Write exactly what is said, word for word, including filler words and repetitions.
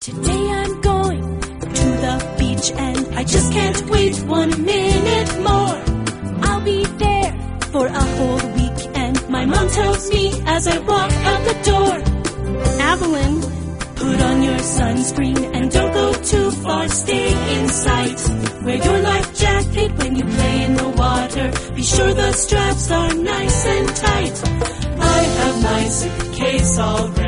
Today I'm going to the beach and I just can't wait one minute more. I'll be there for a whole week and my mom tells me as I walk out the door, Avalyn, put on your sunscreen and don't go too far, stay in sight. Wear your life jacket when you play in the water, be sure the straps are nice and tight. I have my suitcase all ready.